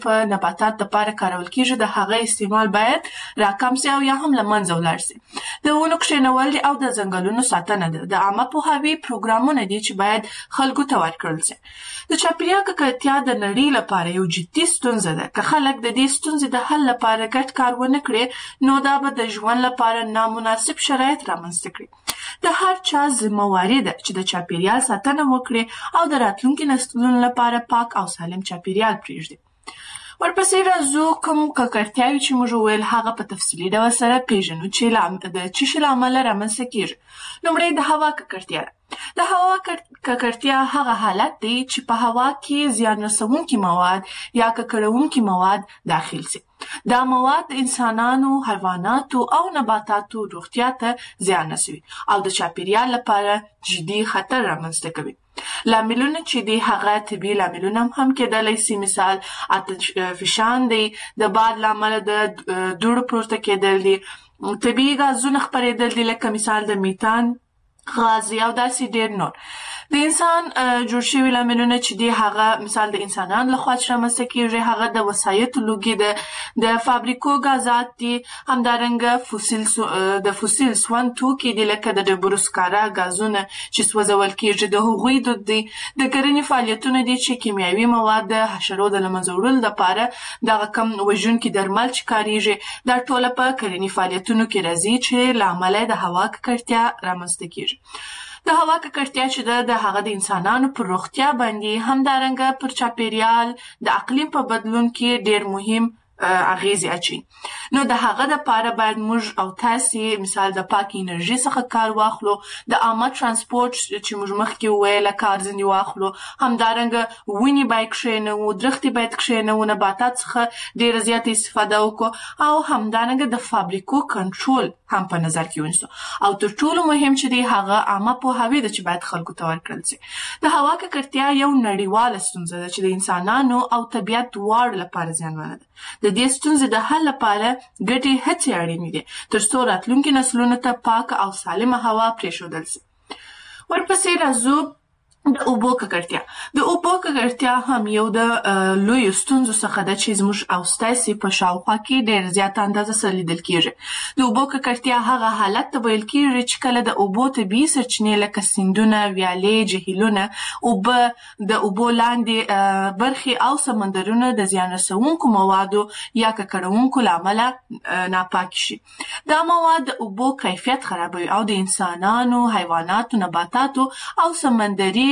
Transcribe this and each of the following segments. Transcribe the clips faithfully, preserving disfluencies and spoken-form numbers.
په نباتات لپاره کارول کیږي د هغه استعمال باید راکم سي او یا هم له منځه ولاړ سي. د ونو کښېنول او د ځنګلونو ساتنه ده د عامه پوهاوي پروګرامونه دي چې باید خلکو ته ورکړل سي. د چاپیریال ککړتیا د نړۍ لپاره یو جدي ستونزه ده. که خلک د دې ستونزې د حل لپاره ګډ کار ونه کړي نو دا به د ژوند لپاره نامناسب شرایط رامنځته کړي. د هر چا ذمہواري ده چې د چاپیریال ساتنه وکړي او د راتلونکي نسلونو لپاره پاک او سالم چاپیریال پرېږدي. ورپسې راځو کوم ککړتیاوې چې موږ وویل هغه په تفصیلي ډول سره پیژنو چې د څه شي له امله رامنځته کیږي. لومړی د هوا ککړتیا ده. د هوا ککړتیا هغه حالت دی چې په هوا کې زیان رسونکي مواد یا ککړونکي مواد داخل سي. دا مواد د انسانانو، حیواناتو او نباتاتو روغتیا ته زیان رسوي او د چاپیریال لپاره جدي خطر رامنځته کوي. لاملونه چې دی هغه طبیعي لاملونه هم کېدلی سي، مثال آتش فشان دی، د باد له امله د دوړو پورته کېدل دي، طبیعي غازونه خپرېدل دي لکه مثال د میتان غاز او داسې ډېر نور. د انسان جوړ شوي لاملونه چې دی هغه مثال د انسانانو لخوا چې رامنځته کېږي هغه د وسایطو لوګي ده، د فابریکو غازات دي، همدارنګه فوسیل د فوسیل سون توکي دي لکه د ډبرو سکاره غازونه چې سوځول کېږي، د هغوی دود دی، د کرنې فعالیتونه دي چې کیمیاوي مواد د حشرو د له منځه وړلو لپاره دغه کم وژونکي درمل چې کارېږي دا ټوله په کرنې فعالیتونو کې راځي چې له امله د هوا ککړتیا رامنځته کېږي. د هوا ککړتیا چې ده د هغه د انسانانو پر روغتیا باندې همدارنګه پر چاپیریال د اقلیم په بدلون کې ډېر مهم اغیزې اچوي. نو د هغه دپاره باید موږ او تاسې مثال د پاک انرژي څخه کار واخلو، د عامه ترانسپورټ چې موږ مخکې وویله کار ځینې واخلو، همدارنګه ونې باید کښېنوو، درختې باید کښېنوو، نباتات څخه ډېره زیاته استفاده وکړو او همدارنګه د فابریکو کنټرول هم په نظر کې ونیسو. او تر ټولو مهم چې دی هغه عامه پوهاوی ده چې باید خلکو ته ورکړل سي. د هوا ککړتیا یو نړیواله ستونزه ده چې د انسانانو او طبیعت دواړو لپاره زیانمنه ده. د دې ستونزې د حل لپاره ګډې هڅې اړینې دي تر څو راتلونکي نسلونو ته پاکه او سالمه هوا پرېښودل سي. ورپسې راځو د اوبو ککړتیا. د اوبو ککړتیا هم یو د لویو ستونزو څخه ده چې زموږ او ستاسې په شاوخوا کې ډېر زیاته اندازه سره لیدل کېږي. د اوبو ککړتیا هغه حالت ته ویل کېږي چې کله د اوبو طبیعي سرچینې لکه سیندونه، ویالې، جهیلونه، اوبه د اوبو لاندې برخې او سمندرونه د زیان رسونکو موادو یا ککړونکو له امله ناپاکې شي. دا مواد د اوبو کیفیت خرابوي او د انسانانو، حیواناتو، نباتاتو او سمندري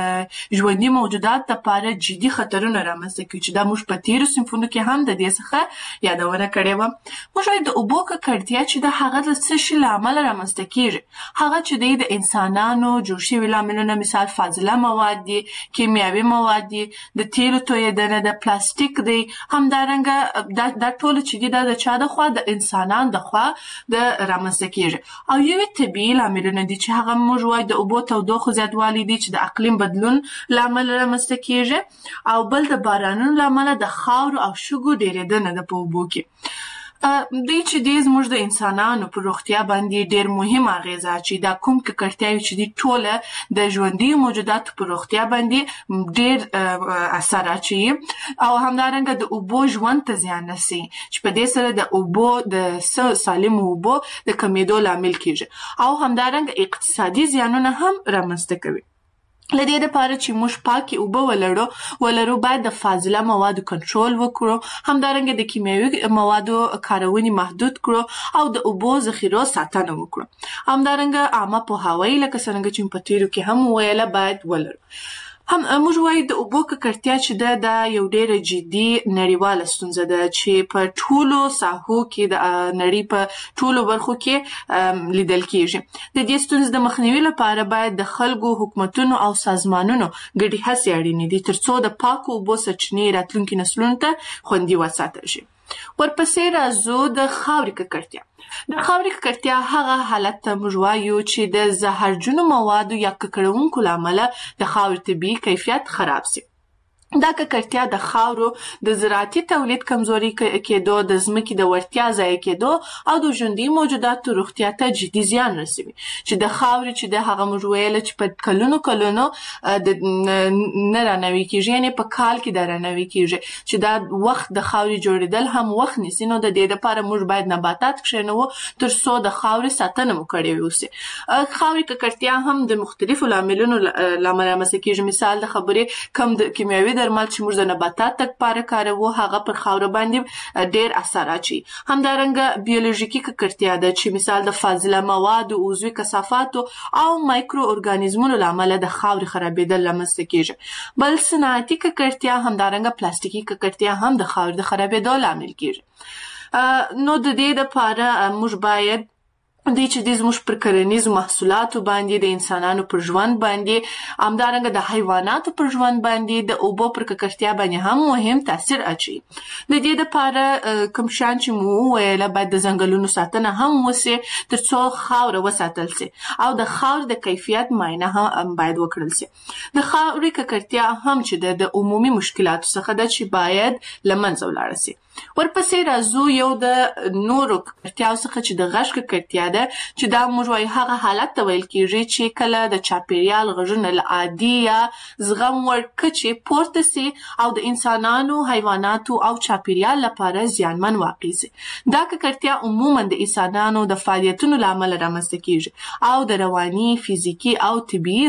ژوندي موجودات لپاره جدي خطرونه رامنځته کوي چې دا موږ په تېرو صنفونو کې هم د دې څخه یادونه کړې وه. موږ وایو د اوبو ککړتیا چې د هغه د څه شي له امله رامنځته کېږي. هغه چې دی د انسانانو جوړ شوي لاملونه مثال فاضله مواد دي، کیمیاوي مواد دي، د تیلو تویېدنه ده، پلاستیک دی، همدارنګه دا, دا ټول چې دي دا د چا د خوا د انسانانو د خوا د رامنځته کېږي. او یوې طبیعي لاملونه دي چې هغه موږ وایو د اوبو تودوخو زیاتوالی دی چې د اقلیم بدلون له امله رامنځته کېږي، او بل د بارانونو له امله د خاورو او شګو ډېرېدنه ده په اوبو کې. دوی چې دی زموږ د انسانانو په روغتیا باندې ډېر مهم اغېزه اچوي. دا کوم ککړتیاوې چې دي ټوله د ژوندیو موجوداتو په روغتیا باندې ډېر اثر اچوي او همدارنګه د اوبو ژوند ته زیان رسوي چې په دې سره د اوبو د سالمو اوبو د کمېدو لامل کېږي او همدارنګه اقتصادي زیانونه هم رامنځته کوي. له دې دپاره چې موږ پاکې اوبه ولرو ولرو باید د فاضله موادو کنټرول وکړو، همدارنګه د کیمیاوي موادو کارونې محدود کړو او د اوبو ذخیرو ساتنه وکړو. همدارنګه عامه پوهاوی لکه څرنګه چې په تېرو کې هم ویله باید ولرو. هم موږ وایو د اوبو ککړتیا چې ده دا یو ډېره جدي نړیواله ستونزه ده چې په ټولو ساحو کې د نړۍ په ټولو برخو کې لیدل کېږي. د دې ستونزې د مخنیوي لپاره باید د خلکو، حکومتونو او سازمانونو ګډې هڅې اړینې دي تر څو د پاکو اوبو سرچینې راتلونکي نسلونو ته خوندي وساتل شي. ورپسې راځو د خاورې ککړتیا. د خاورې ککړتیا هغه حالت ته موږ وایو چې د زهرجنو موادو یا ککړونکو له امله د خاورې طبیعي کیفیت خراب سي. دا ککړتیا د خاورو د زراعتي تولید کمزوري کېدو، د ځمکې د وړتیا ضایع کېدو او د ژوندي موجوداتو روغتیا ته جدي زیان رسوي. چې د خاورې چې د هغه موږ ویله چې په کلونو کلونو د نه رانوي کېږي، یعنې په کال کې د رانوي کېږي، چې دا وخت د خاورې جوړېدل هم وخت نیسي. نو د دې لپاره موږ باید نباتات کښېنوو تر څو د خاورې ساتنه مو کړې اوسي. خاورې ککړتیا هم د مختلفو لاملونو له امله رامنځته کېږي. مثال د خبرې کم د کیمیاوي درمل چې موږ د نباتات لپاره کاروو، هغه پر خاوره باندې ډېر اثر اچوي. همدارنګه بیولوژیکي ککړتیا ده چې مثال د فاضله موادو، عضوي کثافاتو او مایکرو ارګانیزمونو له امله د خاورې خرابېدل رامنځته کېږي. بل صنعتي ککړتیا، همدارنګه پلاستیکي ککړتیا هم د خاورې د خرابېدو لامل کېږي. نو د دې لپاره موږ باید دوی چې دې زموږ پر کرنیزو محصولاتو باندې، د انسانانو پر ژوند باندې، همدارنګه د حیواناتو پر ژوند باندې، د اوبو پر ککړتیا باندې هم مهم تاثیر اچوي. د دې لپاره کوم شیان چې مو وویله، باید د ځنګلونو ساتنه هم وسي تر څو خاوره وساتل سي، او د خاورې د کیفیت معاینه هم باید وکړل سي. د خاورې ککړتیا هم چې د عمومي مشکلاتو څخه ده چې باید له منځه ولاړه سي. ورپسې راځو یو د نورو ککړتیاو څخه چې د غږ ککړتیا ده، چې دا موږ وایو هغه حالت ته ویل کېږي چې کله د چاپیریال غږونه له عادي یا زغم وړ کچې پورته سي او د انسانانو، حیواناتو او چاپیریال لپاره زیانمن واقع سي. دا ککړتیا عموما د انسانانو د فعالیتونو له امله رامنځته کېږي او د رواني، فزیکي او طبیعي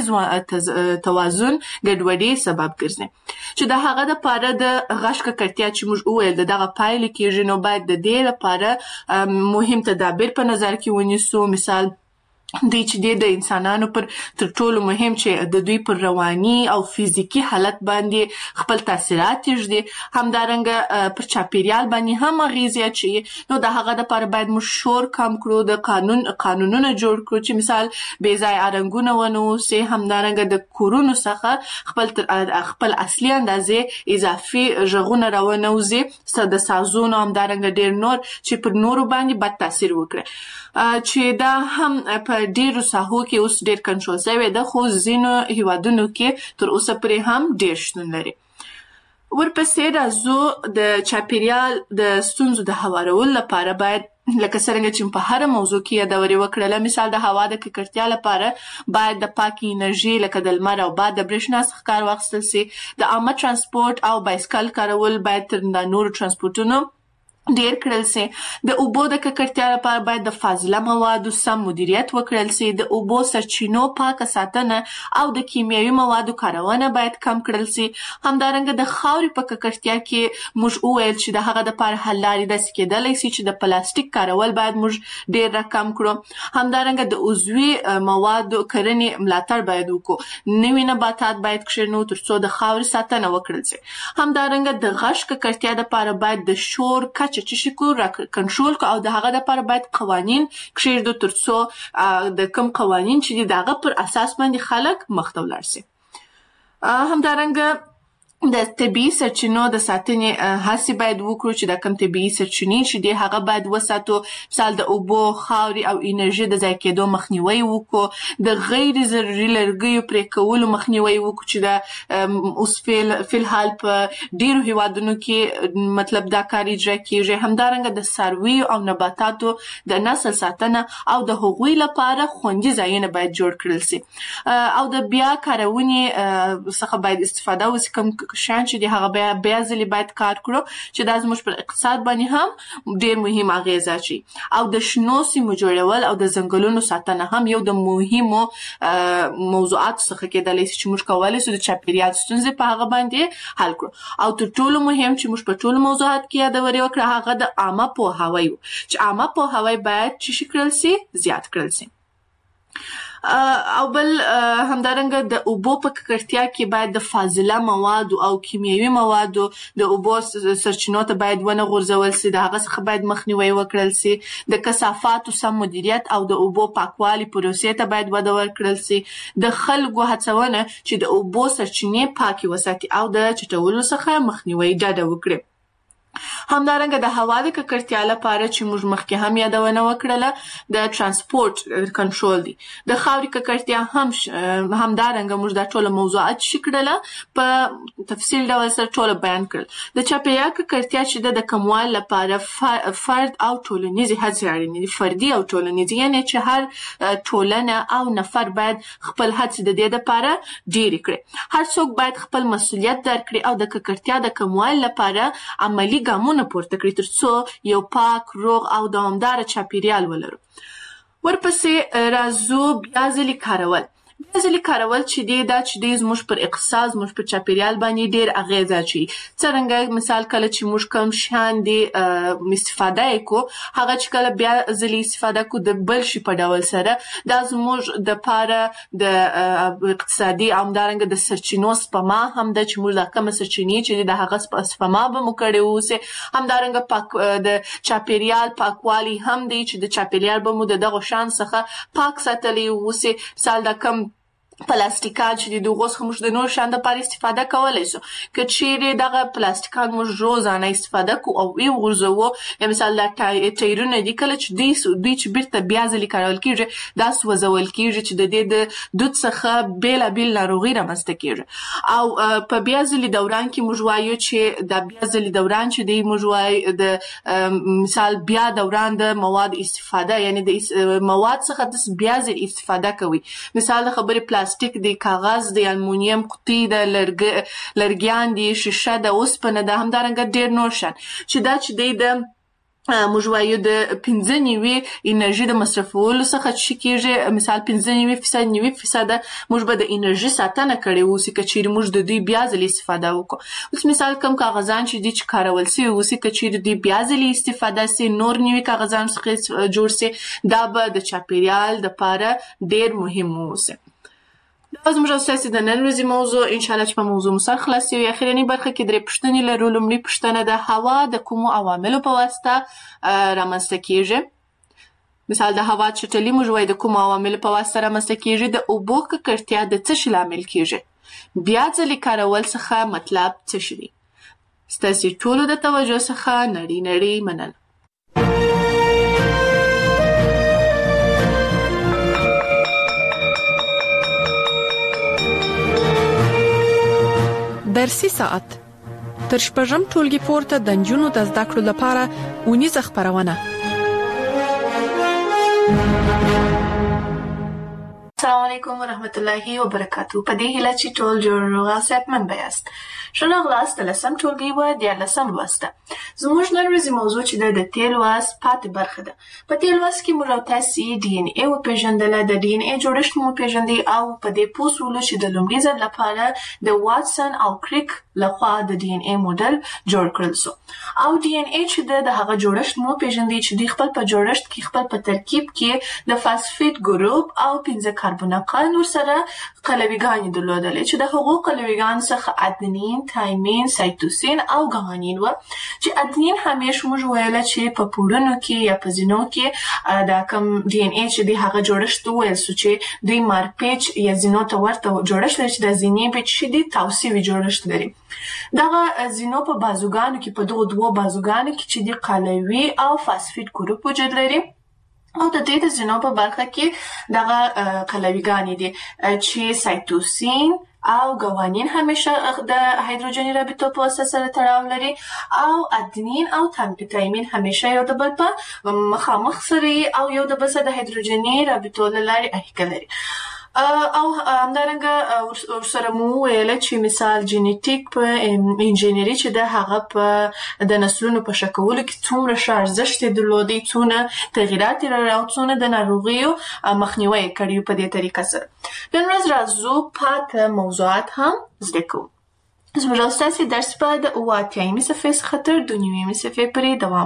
توازن ګډوډۍ سبب ګرځي. چې د هغه لپاره د غږ ککړتیا چې موږ وویل د دغه پایلې کېږي، نو باید د دې لپاره مهم تدابیر په نظر کې ونیسو. مثال دی چې دی د انسانانو پر تر ټولو مهم چې د دوی پر رواني او فزیکي حالت باندې خپل تاثیرات یږدي، همدارنګه پر چاپیریال باندې هم اغیزې اچوي. نو د هغه لپاره باید موږ شور کم کړو، د قانون قانونونه جوړ کړو چې مثال بې ځایه رنګونه ونه اوسي، همدارنګه د کورونو څخه خپل خپل اصلي اندازې اضافي غږونه راونه وځي د سازونو، همدارنګه ډېر نور چې پر نورو باندې بد تاثیر وکړي. چې دا هم په ډیرو ساحو کې اوس ډیر کنټرول شوی ده، خو ځینو هیوادونو کې تر اوسه پرې هم ډیر شتون لري. ورپسې راځو د چاپیریال د ستونزو د هوارولو لپاره باید لکه څرنګه چې په هر موضوع کې یادوري وکړله، مثال د هوا د ککړتیا لپاره باید د پاکې انرژي لکه د لمر او باد د برېښنا څخه کار واخیستل سي. د عامه ترانسپورت او بایسکل کارول باید تر نورو ترانسپورتونو ډیر کړل سي. د اوبو د ککړتیا لپاره باید د فاضله موادو سم مدیریت وکړل سي. د اوبو سرچینو پاکه ساتنه او د کیمیاوي موادو کارونه باید کم کړل سي. همدارنګه د خاورې په ککړتیا کې موږ وویل چې د هغه لپاره حل لارې داسې کېدلی سي چې د پلاستیک کارول باید موږ ډیر راکم کړو. همدارنګه د عضوي موادو کرنې ملاتړ باید وکړو. نوي نباتات باید کښېنو تر څو د خاورې ساتنه وکړل سي. همدارنګه د غږ ککړتیا لپاره باید د شور کچه چې شي کو را کنټرول کو او د هغه لپاره باید قوانین کښېږدو تر څو د کوم قوانین چې دي د هغه پر اساس باندې خلک مخ ته ولاړ سي. همدارنګه د طبیعي سرچینو د ساتنې هڅې باید وکړو چې د کوم طبیعي سرچینې چې دي هغه باید وساتو. مثال د اوبو، خاورې او انرژي د ضایع کېدو مخنیوی وکړو. د غیر ضروري لرګیو پرې کولو مخنیوی وکړو چې د اوس فی الحال په ډیرو هیوادونو کې مطلب دا کار اجرا کېږي. همدارنګه د څارویو او نباتاتو د نسل ساتنه او د هغوی لپاره خوندي ځایونه باید جوړ کړل سي او د بیا کارونې څخه باید استفاده وسي. کوم شیان چې دي هغه بیا بیا ځلې باید کار کړو چې دا زموږ پر اقتصاد باندې هم ډیر مهم اغیزه اچوي. او د شنو سیمو جوړول او د ځنګلونو ساتنه هم یو د مهمو موضوعاتو څخه کېدلی شي چې موږ کولی شو د چاپیریال ستونزې په هغه باندې حل کړو. او تر ټولو مهم چې موږ په ټولو موضوعاتو کې یادوري وکړه هغه د عامه پوهاوی و چې عامه پوهاوی باید چې کړل سي زیات کړل سي. او بل همدارنګه د اوبو په ککړتیا کې باید د فاضله موادو او کیمیاوي موادو د اوبو سرچینو ته باید ونه غورځول سي، د هغه څخه باید مخنیوی وکړل سي. د کثافاتو سم مدیریت او د اوبو پاکوالي پروسې ته باید وده ورکړل سي. د خلکو هڅونه چې د اوبو سرچینې پاکې وساتي او د چټلولو څخه مخنیوی ډډه وکړي. همدارنګه د هوا د ککړتیا لپاره چې موږ مخکې هم یادونه وکړله د ترانسپورت کنټرول دی. د خاورې ککړتیا هم همدارنګه موږ دا ټول موضوعات شي کړله په تفصیل ډول سره ټول بیان کړل. د چاپیریال ککړتیا چې د کموالي لپاره فرد او ټولنیزې هڅې اړینې دي. فردي او ټولنیزې، یعنی چې هر ټولنه او نفر باید خپل هڅې د دې لپاره ډېرې کړي. هر څوک باید خپل مسؤلیت درکړي او د ککړتیا د کموالي لپاره عملی ګامونه پورته کړي ترڅو یو پاک، روغ او دوامداره چاپیریال ولرو. ورپسې راځو بیا ځلې کارول. بیا ځلې کارول چې دی دا چې دی زموږ پر اقتصاد، زموږ پر چاپیریال باندې ډېر اغېز اچوي. څرنګه مثال کله چې موږ کوم شیان دی استفاده یې کو، هغه چې کله بیا ځلې استفاده کو د بل شي په ډول سره، دا زموږ د پاره د اقتصادي او همدارنګه د سرچینو سپما هم ده چې موږ دا کومه سرچینې چې د هغه سپما به مو کړې اوسې. همدارنګه پاک د چاپیریال پاکوالي هم دی چې د چاپیریال به مو د دغو شیانو څخه پاک ساتلی اوسې. مثال دا کوم پلاستیکات چې د هغو څخه موږ د نورو شیانو لپاره استفاده کولی شو، که چیرې دغه پلاستیکات موږ روزانه استفاده کوو او ویې غورځوو، یا مثال دا ټایرونه دي کله چې دوی دوی چې بیرته بیا ځلې کارول کېږي دا سوځول کېږي چې د دې د دود څخه بېلابېل ناروغي رامنځته کېږي. او په بیا ځلې دوران کې موږ وایو چې دا بیا ځلې دوران چې دی موږ وایو د مثال بیا دوران د مواد استفاده، یعنی د مواد څخه د بیا ځلې استفاده کوي. مثال د خبرې پلاستیک دی، کاغذ دی، المونیم قطي د لرګیان دی، شیشه د اوسپنه ده، همدارنګه ډېر نور شیان چې دا چې دی د موږ وایو د پنځه نیوي انرژي د مصرفولو څخه چې کېږي. مثال پنځه نیوي فیصد نیوي فیصده موږ به د انرژي ساتنه کړې اوسي که چیرې موږ د دوی بیا ځلې استفاده وکړو. اوس مثال کوم کاغذان چې دي چې کارول سوي اوسي، که چیرې دوی بیا ځلې استفاده سي، نور نیوي کاغذان څخه جوړ سي، دا به د چاپیریال دپاره ډېر مهم اوسي. دا زموږ او ستاسې د نن ورځې موضوع. انشاءالله چې په موضوع مو سر خلاص شوي. اخرنۍ برخه کې درې پوښتنې لرو. لومړۍ پوښتنه د هوا د کومو عواملو په واسطه رامنځته کېږي. مثال د هوا چټلي موږ وایو د کومو عواملو په واسطه رامنځته کېږي. د اوبو ککړتیا د څه شي لامل کېږي. بیا ځلې کارول څخه مطلب څه شي دی. ستاسې ټولو د توجه څخه نړۍ نړۍ مننه. درسي ساعت تر شپږم ټولګي پورته د نجونو د زده کړو لپاره اونیزه خپرونه. السلام علیکم ورحمت الله وبرکاتو. په دې هیله چې ټول جوړ روغ او صحتمند یاست. ښه راغلاست د لسم ټولګي و دیارلسم لوست. زموږ نن ورځې موضوع چې ده د تېر لوست پاتې برخه ده. په تېر لوست کې موږ او تاسې ډي ان اې وپېژندله، د ډي ان اې جوړښت مو وپېژندئ او په دې پوه شولو چې د لومړي ځل لپاره د واټسن او کریک لخوا د ډي ان اې موډل جوړ کړل سو. او ډي ان اې چې ده د هغه جوړښت مو وپېژندئ چې دوی خپل په جوړښت کې خپل په ترکیب کې د فاسفیټ ګروپ او پنځه کاربونقان ورسره قلویګانې درلودلې چې د هغو قلویګانو څخه ادنین، تایمین، سایتوسین او ګوانین و. چې ادنین همیش موږ ویله چې په پوړنو کې یا په زینو کې دا کوم ډي ان اې چې دی هغه جوړښت وویل سو چې دوی مارپیچ یا زینو ته ورته جوړښت لري چې د زینې پیچ چې دی تاوسیوي جوړښت لري. دغه زینو په بازوګانو کې په دغو دوو بازوګانو کې چې دی قلوي او فاسفیټ ګروپ وجود لري. او د دې د زینو په برخه کې دغه قلویګانې دي چې سایتوسین او ګوانین همیشه د هایدروجني رابطو په واسطه سره تړاو لري او ادنین او تایمین همیشه یو د بل په مخامخ سره او یو د بل سره د هایدروجني رابطو له لارې اړیکه لري. او همدارنګه ورسره مو ویله چې مثال جینیټیک په انجینري چې د هغه په د نسلونو په ښه کولو کې څومره ښه ارزښت یې درلودی، څونه تغیرات یې راوړي او څونه د ناروغیو مخنیوی یې کړی په دې طریقه سره. نن ورځ راځو پاته موضوعات هم زده کوو. زموږ او ستاسې درس به د اووه اتیایمې صفحې څخه تر دوه نیمې صفحې پورې دوام وکړي.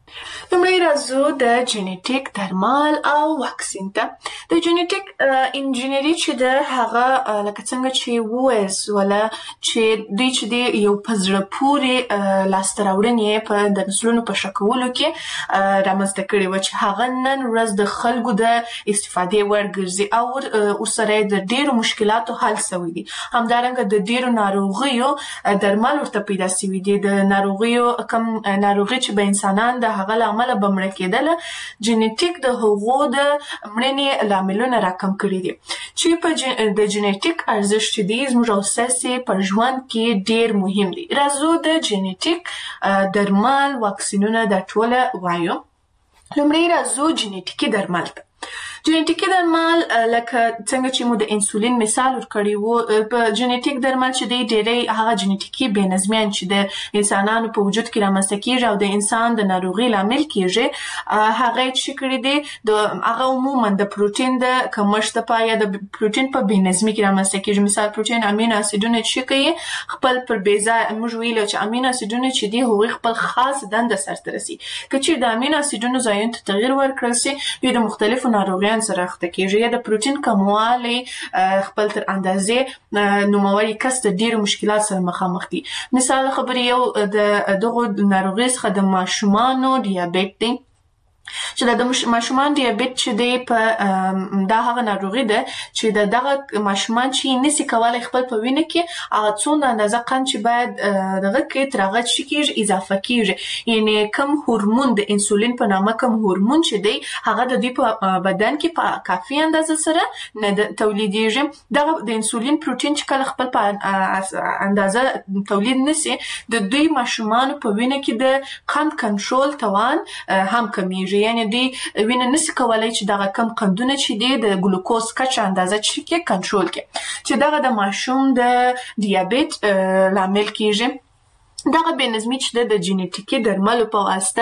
لومړی راځو د جینیټیک درمل او واکسین ته. د جینیټیک انجینری چې د هغه لکه څنګه چې وویل سوله چې دوی چې د یو په زړه پورې لاسته راوړنې په د نسلونو په ښه کولو کې رامنځته کړې وه چې هغه نن ورځ د خلکو د استفادې وړ ګرځي او ورسره د ډېرو مشکلاتو حل سوی دي. همدارنګه د ډېرو ناروغیو درمل ورته پیدا سوي دي. د ناروغیو کم ناروغي چې به انسانان د هغه له امله به مړه کېدله، جینیټیک د هغو د مړینې لاملونه راکم کړي دي چې په د جینیټیک ارزښت چې دی زموږ او ستاسې په ژوند کې ډېر مهم دی. راځو د جینیټیک درمل واکسینونه دا ټوله وایو. لومړی راځو جینیټیکي درمل ته. جینیټیکي درمل لکه څنګه چې مو د انسولین مثال ورکړی وو، په جینیټیک درمل چې دی ډېری هغه جینیټیکي بې نظمیان چې د انسانانو په وجود کې رامنځته کېږي او د انسان د ناروغۍ لامل کېږي، هغه یې څه کړي دي د هغه عموما د پروټین د کمښت لپاره یا د پروټین په بې نظمي کې رامنځته کېږي. مثال پروټین امینو اسیدونه چې کوي خپل پر بې ځایه موږ ویلو چې امینو اسیدونه چې دي هغوی خپل خاص دنده سرته رسي. که چیرې د امینو اسیدونو ځایونو ته تغییر ورکړل سي، دوی د مختلفو ناروغیانو سره اخته کېږي یا د پروټین کموالی خپل تر اندازې نوموړي کس د ډېرو مشکلات سره مخامخ دي. مثال خبرې یو د دغو ناروغیو څخه د ماشومانو ډیابیت دی چې دا د ماشومان ډیابیت چې دی په دا هغه ناروغي ده چې د دغه ماشومان چې نسي کولی خپل په وینه کې هغه څومره اندازه قند چې باید دغه کړي تر هغه څه کېږي اضافه کېږي. یعنې کم هورمون د انسولین په نامه کم هورمون چې دی هغه د دوی په بدن کې په کافي اندازه سره نه تولیدېږي. دغه د انسولین پروټین چې کله خپل په اندازه تولید نسي، د دوی ماشومانو په وینه کې د قند کنټرول توان هم کمیږي. یعنی دوی وینه نسي کولای چې دغه کم قندونه چې دي د ګلوکوز کچه اندازه چې کې کنټرول کړي، چې دغه د ماشوم د ډیابیت لامل کېږي. دغه بې نظمي چې د جینیټیکي درملو په واسطه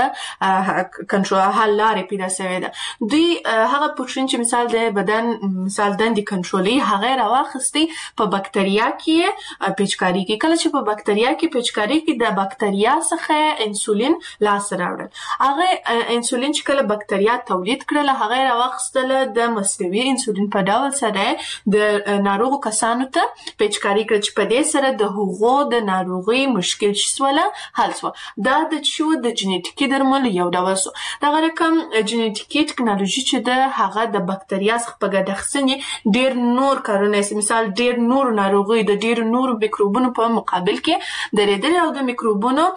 کنټرول حل لارې پیدا سوې ده. دوی هغه پروټین چې مثال د بدن مثال دندې کنټرولوي هغه یې راواخیستی په بکتریا کې پیچکاري کوي. کله چې په بکتریا کې پیچکاري کوي د بکتریا څخه انسولین لاسته راوړل. هغه انسولین چې کله بکتریا تولید کړله هغه یې راواخیستله د مصنوعي انسولین په ډول سره د ناروغو کسانو ته پیچکاري کړه چې په دې سره د هغو د ناروغۍ مشکل سوله حل سوه. دا د شو د جینیټیکي درملو یو ډول سو. دغه رقم جینیټیکي ټکنالوژي چې ده هغه د بکتریا څخه په ګډ اخیستنې ډېر نور کارونه یې مثال ډېر نورو ناروغیو د ډېرو نورو میکروبونو په مقابل کې درېدلې او د میکروبونو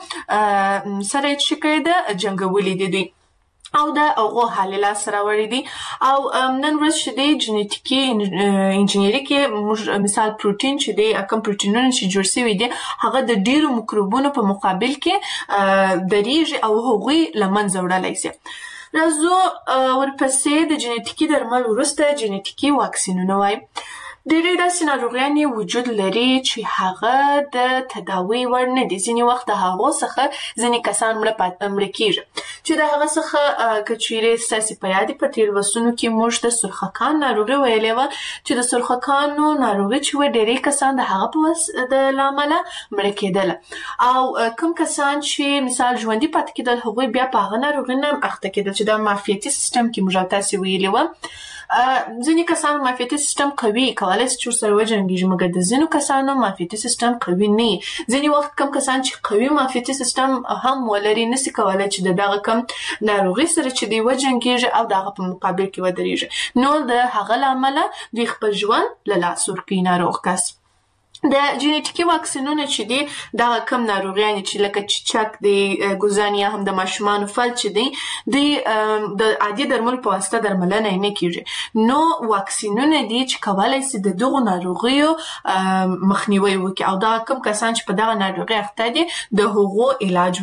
سره یې څه کړې ده جنګولي دي دوی او د هغو حل یې لاسته راوړي دي. او نن ورځ چې دی جینیټیکي انجینري کې موږ مثال پروټین چې دی کوم پروټینونه چې جوړ سوي دي هغه د ډېرو میکروبونو په مقابل کې درېږي او هغوی له منځه وړلی سي. راځو ورپسې د جینیټیکي درمل وروسته جینیټیکي واکسینونه وایي. ډېرې داسې ناروغیانې وجود لري چې هغه د تداوۍ وړ نه دي. ځینې وخت د هغو څخه ځینې کسان مړه کېږي چې د هغه څخه که چیرې ستاسې په یاد په تېرو لوستونو کې موږ د سرخکان ناروغي ویلې وه چې د سرخکانو ناروغي چې وه ډېری کسان د هغه په د له امله مړه کېدله او کوم کسان چې مثال ژوندي پاتې کېدل هغوی بیا په هغه ناروغي نه اخته کېدل چې د معافیتي سیستم کې موږ تاسې ویلې وه. ځینې کسان معافیتي سیستم قوي کولی شي چې ورسره وجنګېږي مګر د ځینو کسانو معافیتي سیستم قوي نه وي. ځینې وخت کم کسان چې قوي معافیتي سیستم هم ولري نسي کولی چې د دغه کم ناروغي سره چې دوی وجنګېږي او د هغه په مقابل کې ودرېږي نو د هغه له امله دوی خپل ژوند له لاسه ورکوي ناروغ کس. د جینیټیکي واکسینونه چې دي دغه کم ناروغیانې چې لکه چیچک دی ګوزن یا هم د ماشومانو فلج چې دی دوی د عادي درملو په واسطه درملنه یې نه کېږي. نو واکسینونه دي چې کولی سي د دغو ناروغیو مخنیوی وکړي او دغه کم کسان چې په دغه ناروغي اخته دي د هغو علاج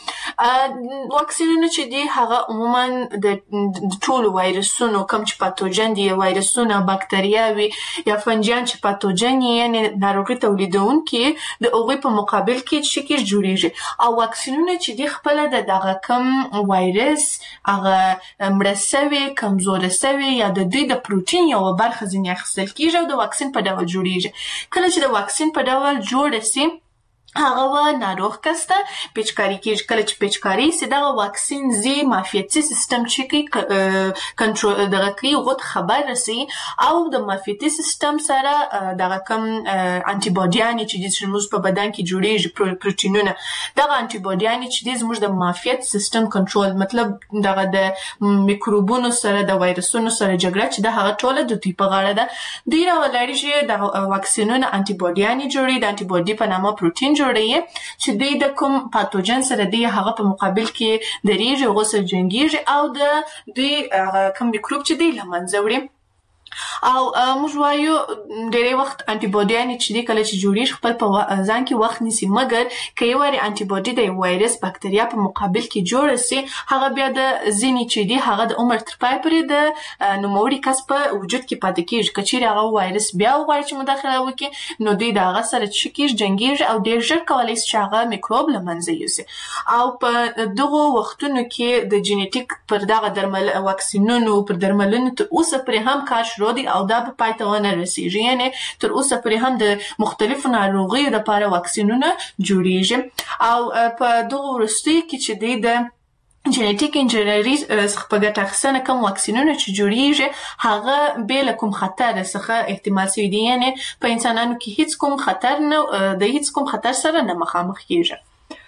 وکړي. واکسینونه چې دي هغه عموما د ټولو وایرسونو کم چې پاتوجن دي وایرسونه باکتریاوي یا فنجیان چې پاتوجن یې ناروغي تولیدونکي د هغوی په مقابل کې چې کې جوړیږي او واکسینونه چې دي خپله د دغه کم وایرس هغه مړه سوي کمزوره سوي یا د دوی د پروټین یوه برخه ځینې اخیستل کېږي او د واکسین په ډول جوړیږي. کله چې د واکسین په ډول جوړه سي هغه و ناروغ کسته پیچکاری کیږي. کله چې پیچکاری سي دغه واکسین زی معافیتي سیستم چې کی کنټرول دغه کوي غوت خبر رسي او د معافیتي سیستم سره دغه کم انټي باډیانې چې موږ په بدن کې جوړیږي پروتینونه دغه انټي باډیانې چې زموږ د معافیت سیستم کنټرول مطلب دغه د میکروبونو سره د وایرسونو سره جګړه چې د هغه ټوله د دوی په غاړه ده. ډیره ولري چې د واکسینونو انټي باډیانې جوړي د انټي باډي په نامه پروتین جوړي چې دوی د کوم پاتوجن سره دی هغه په مقابل کې دریږي هغه سره جنګیږي او د دوی کوم میکروب چې دی له منځه وړي. او موږ وایو ډېری وخت انټي باډیانې چې دی کله چې جوړیږي خپل په ځان کې وخت نیسي مګر که یو وارې انټي باډي د وایرس باکتریا په مقابل کې جوړه سي هغه بیا د ځینې چې دی هغه د عمر تر پای پورې د نوموړي کس په وجود کې پاتې کېږي. که چیرې هغه وایرس بیا وغواړي چې مداخله وکړي نو دوی د هغه سره څه کېږي جنګیږي او ډېر ژر کولی شي چې هغه میکروب له منځه یوسي. او په دغو وختونو کې د جینیټیک پر دغه درمل واکسینونو پر درملونو تر اوسه پورې هم کار شروع دی او دا په پای ته ونه رسیږي. یعنې تر اوسه پورې هم د مختلفو ناروغیو لپاره واکسینونه جوړیږي او په دغو وروستیو کې چې دی د جینیټیک انجینری څخه په ګټه اخیستنه کوم واکسینونه چې جوړیږي هغه بې له کوم خطر څخه احتمال شوي دي. یعنې په انسانانو کې هیڅ کوم خطر نه د هیڅ کوم خطر سره نه مخامخ کیږي.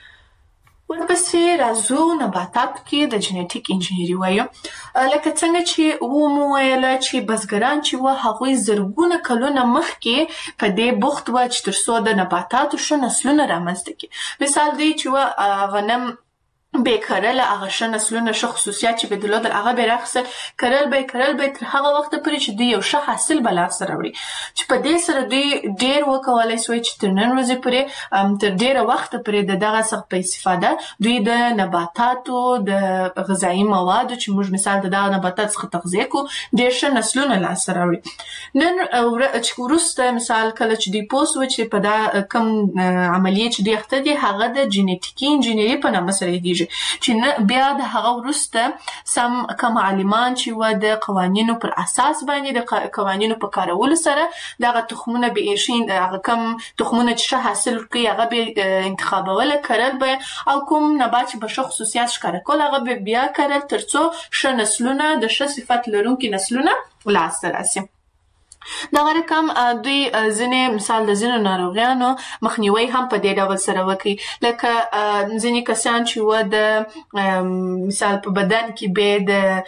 ورپسې راځو نباتاتو کې د جینیټیک انجینری وایو. لکه څنګه چې ومو ویله چې بزګران چې وه هغوی زرګونه کلونه مخکې په دې بوخت وه چې تر څو د نباتاتو ښه نسلونه رامنځته کړي. مثال دی چې وه غنم به کرل هغه ښه نسلونه ښه خصوصیات چې به درلودل هغه به راخیستل کرل به کرل به تر هغه وخته پورې چې دوی یو ښه حاصل به لاسته راوړي چې په دې سره دوی ډېر وکولی سوی چې تر نن ورځې پورې تر ډېره وخته پورې د دغه څخه په استفاده دوی د نباتاتو د غذایي موادو چې موږ مثال د دغه نباتاتو څخه تغذیه کوو ډېر ښه نسلونه لاسته راوړي. نن چې وروسته مثال کله چې دوی پوه سوه چې په دا کوم عملیې چې دوی اخته دي هغه د جینیټیکي انجینري په نامه سره یادیږي چې بیا د هغه وروسته سم کوم عالمان چې و د قوانینو پر اساس باندې د قوانینو په کارولو سره دغه تخمونه به ایشین هغه کوم تخمونه چې ښه حاصل ورکوي هغه به انتخابوله کرل به او کوم نبات چې به ښه خصوصیات ښکاره کول هغه به بیا کرل تر څو ښه نسلونه د ښه صفت لرونکي نسلونه لاسته راسي. دغه رقم دوی ځینې مثال د ځینو ناروغیانو مخنیوي هم په دې ډول سره وکړي. لکه ځینې کسان چې و د مثال په بدن کې به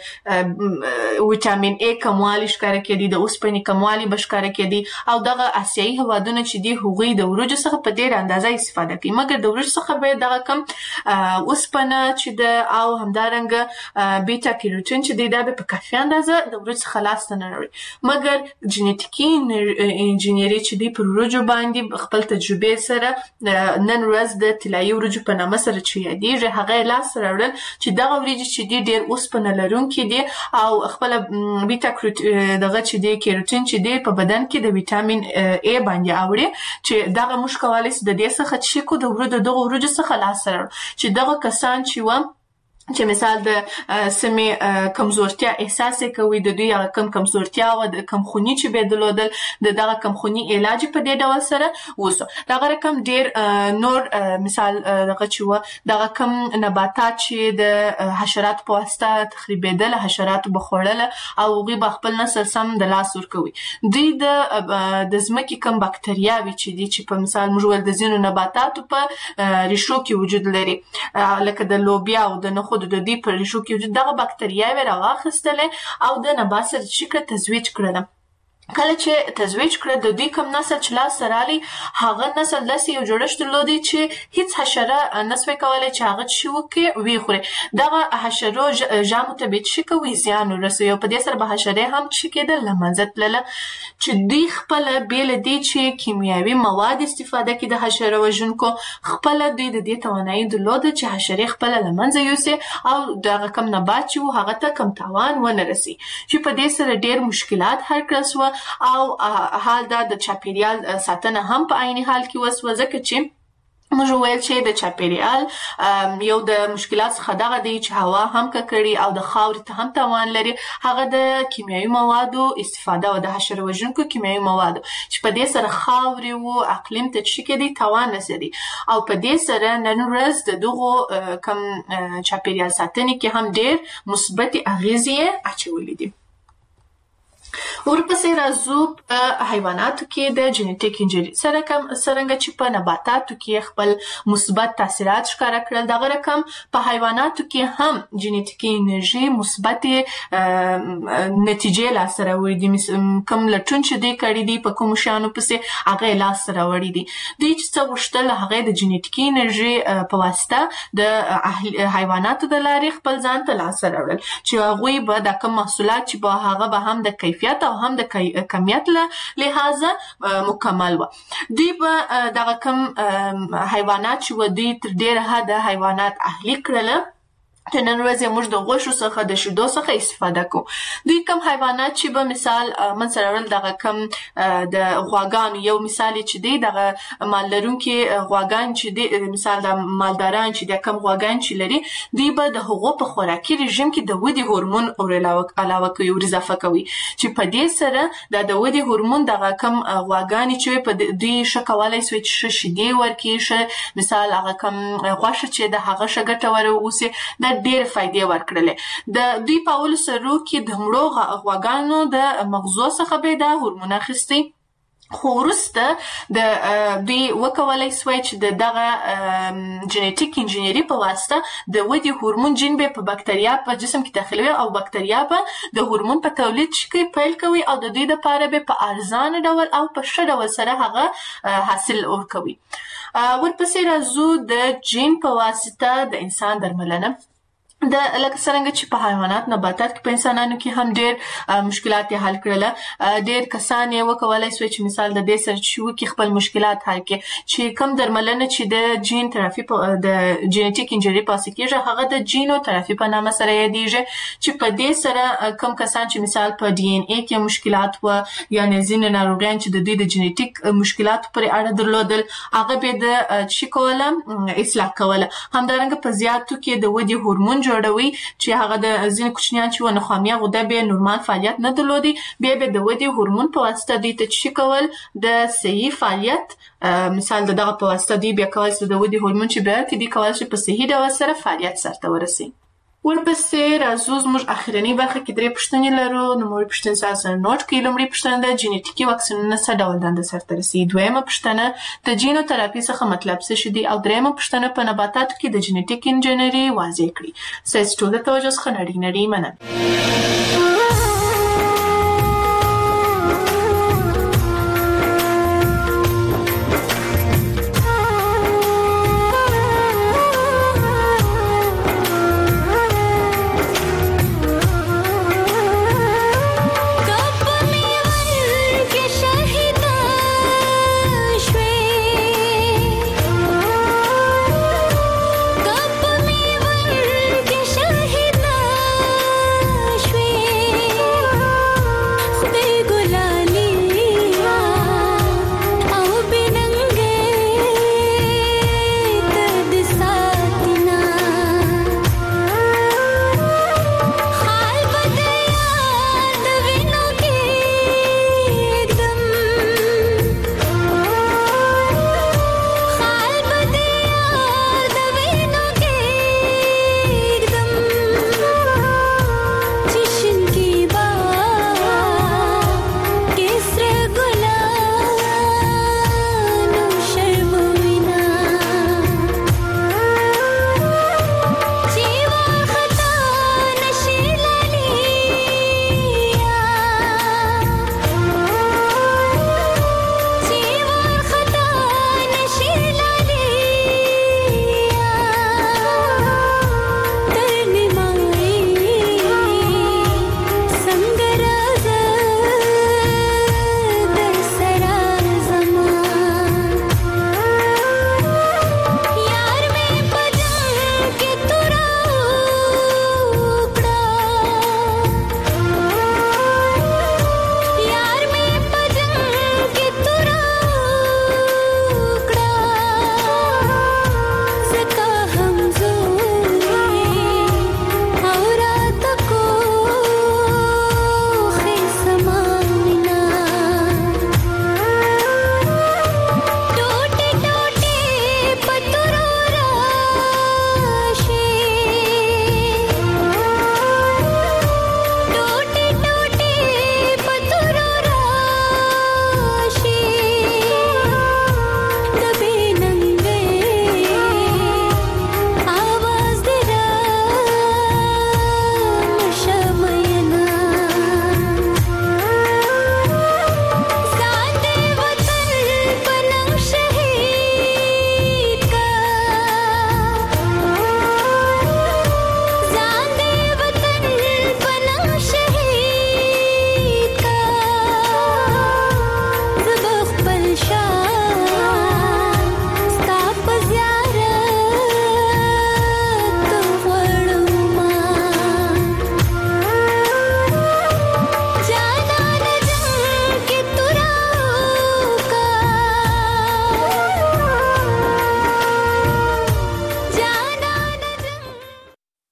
د ویټامین ای کموالی ښکاره کېدي د اوسپنې کموالی به ښکاره کېدي او دغه آسیایي هېوادونه چې دي هغوی د وریجو څخه په ډېره اندازه استفاده کوي مګر د وریجو څخه به دغه کم اوسپنه چې ده او همدارنګه بیټا کیروټین چې دی دا به په کافي اندازه د وریجو څخه لاسته نه راوړي. مګر جینیټیکي انجینری چې دی پر وریجو باندې خپل تجربې سره نن ورځ د طلایي وریجو په نامه سره چې یادیږي هغه یې لاسته راوړل چې دغه وریجې چې دي ډېر اوسپنه لرونکي دي او خپله بیټا دغه چې دی کیروټین چې دی په بدن کې د ویټامین ای باندې اوري چې دغه موږ کولی شو د دې څخه څه کړو د وریجو دغه وریجو څخه لاسته راوړو چې دغه کسان چې و چې مثال د سمې کمزورتیا احساس کوي د دوی هغه کم کمزورتیا او د کمخوني چې به درلودل د دغه کمخوني علاج په دې ډول سره وسو. دغه رقم ډېر نور مثال دغه چې و دغه کم نباتات چې د حشرات په واسطه تخریبېدل حشرات به خوړل او هغوی به خپل نسل سم د لاس ورکوي. دوی د د ځمکې کم باکتریاوې چې دي چې په مثال موږ ویل د ځینو نباتاتو په ریښو کې وجود لري لکه د لوبیا او د نخود د دې پر ریښو کې دغه باکتریاوې راواخیستلې او د نبات سره چې کړه تزویج کړله. کله چې تزویج کړه د دوی کوم نسل چې لاسته راغلی هغه نسل داسې یو جوړښت درلودی چې هیڅ حشره نسوی کولی چې هغه څه وکړي ویې خوري. دغه حشرو ژامو ته به څه کوي زیان ورسوي او په دې سره به حشرې هم څه کېدل له منځه تلله چې دوی خپله بې له دې چې کیمیاوي مواد استفاده کړي د حشره وژونکو خپله دوی د دې توانایي درلوده چې حشرې خپله له منځه یوسي او دغه کم نبات چې و هغه ته کم تاوان ونه رسي چې په دې سره ډېر مشکلات حل کړل سوه او حال دا د چاپیریال ساتنه هم په عیني حال کې وسوه ځکه چې موږ ویل چې د چاپیریال یو د مشکلات څخه دغه دی چې هوا هم ککړي او د خاورې ته هم تاوان لري. هغه د کیمیاوي موادو استفاده او د حشره وژونکو کیمیاوي موادو چې په دې سره خاورې او اقلیم ته چې کېدی تاوان رسوي او په دې سره نن ورځ د دغو کم چاپیریال ساتنې کې هم ډېر مثبتې اغیزې اچولې دي. ورپسې راځو په حیواناتو کې د جینیټیک انجری سره کوم څرنګه چې په نباتاتو کې خپل مثبت تاثیرات ښکاره کړل دغه رقم په حیواناتو کې هم جینیټیکي انرژي مثبت نتیجې لاسته راوړي دي. کوم لټون چې دوی کړي دي په کومو شیانو پسې هغه یې لاسته راوړي دي. دوی چې څه غوښتل هغه د جینیټیکي انرژي په واسطه د حیواناتو د لارې خپل ځان ته لاسته راوړل چې هغوی به د کوم محصولات چې به هغه به هم د کیفیت او هم د کمیت له لحاظه مکمل و. دوی به دغه کوم حیوانات چې و دوی تر ډیره حده حیوانات اهلي کړل چې نن ورځ موږ د غوښو څخه د شیدو څخه استفاده کوو. دوی کوم حیوانات چې به مثال من سره ورل دغه کوم د غواګانو یو مثال چې دی دغه مال لرونکي غواګان چې دی مثال د مالداران چې د کوم غواګان چې لري دوی به د هغو په خوراکي رژیم کې د ودې هورمون او علاوه کوي او اضافه کوي چې په دې سره د د ودې هورمون دغه کوم غواګان چې په دوی ښه کولی شي چې شیدې ورکړي ښه مثال هغه کوم غوښه چې د هغه ښه ګټوره واوسي د ډېر فائدې ورکړلې. د دوی په اول سرو کې د مړو غواګانو د مغزو څخه به دا هورمون اخیستی خو وروسته د دوی وکولای شوی چې د دغه جینیټیک انجینری په واسطه د ودې هورمون جین به په بکتریا په جسم کې داخلوي او بکتریا به د هورمون په تولید کې پیل کوي او د دوی لپاره به په ارزانه ډول او په ښه ډول سره هغه حاصل ورکوي. ورپسې راځو د جین په واسطه د انسان درملنه. د لکه څرنګه چې په حیوانات نباتات کې په انسانانو کې هم ډېر مشکلات یې حل کړل. ډېر کسان یې وکولای شوی چې مثال د دې سره چې وکړي خپل مشکلات حل کړي چې کوم درملنه چې د جین ترافي د جینیټیک انجری په واسطه کېږي هغه د جینو ترافي په نامه سره یادېږي چې په دې سره کوم کسان چې مثال په ډي ان اې کې مشکلات و یا ځینې ناروغیان چې د دوی د جینیټیک مشکلاتو پورې اړه درلودل هغه به د چې کوله اصلاح کوله. همدارنګه په زیاتو کې د ودې هورمون جوړوي چې هغه د ځینې کوچنیان چې و نخامیه غده به نورمال فعالیت نه درلودي بیا به د ودې هورمون په واسطه دوی ته چې کول د صحیح فعالیت مثال دغه په واسطه دوی بیا کولی شي د ودې هورمون چې بیا دوی کولی شي په صحیح ډول سره فعالیت سرته ورسوي. ورپسې راځو زموږ اخرنۍ برخه کې درې پوښتنې لرو. نوموړې پوښتنې ستاسو سره نوټ کړئ. لومړۍ پوښتنه ده جینیټیکي واکسینونه څه ډول دنده سرته رسوي. دویمه پوښتنه د جینو تراپي څخه مطلب څه شي دي او دریمه پوښتنه په نباتاتو کې د جینیټیک انجینري واضح کړئ. ستاسو ټول د توجه څخه نړۍ نړۍ مننه.